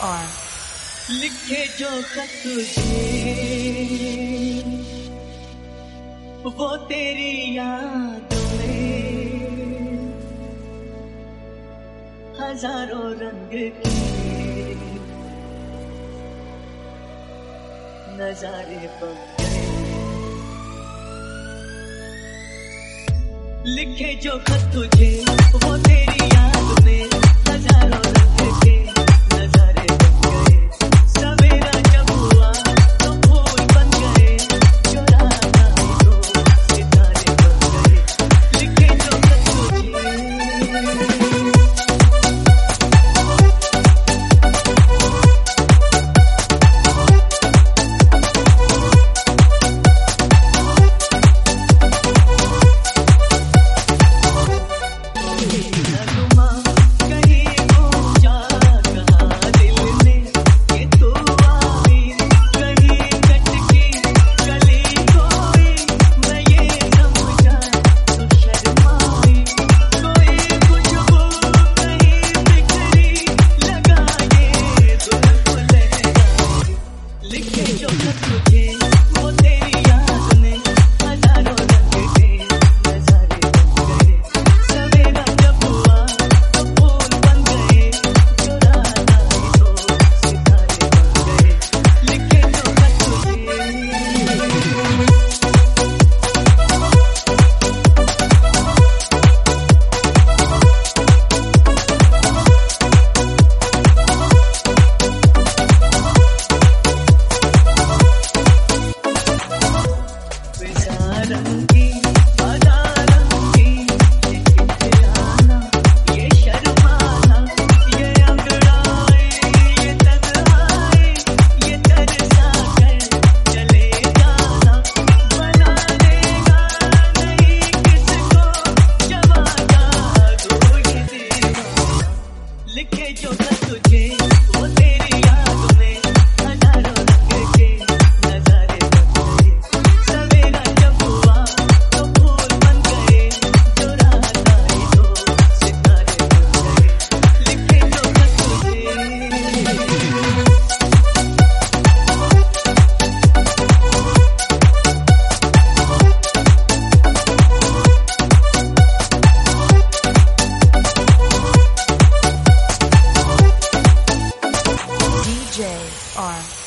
R. लिखे जो खत तुझे वो तेरी याद में हजारों रंग के नजारे बन गए। लिखे जो खत तुझे वो तेरी याद में हजारों रंग के नजारे बन गए। सवेरा जब हुआ तो फूल बन गए, जो रात आई तो सितारे बन गए। लिखे जो खत तुझे DJ R.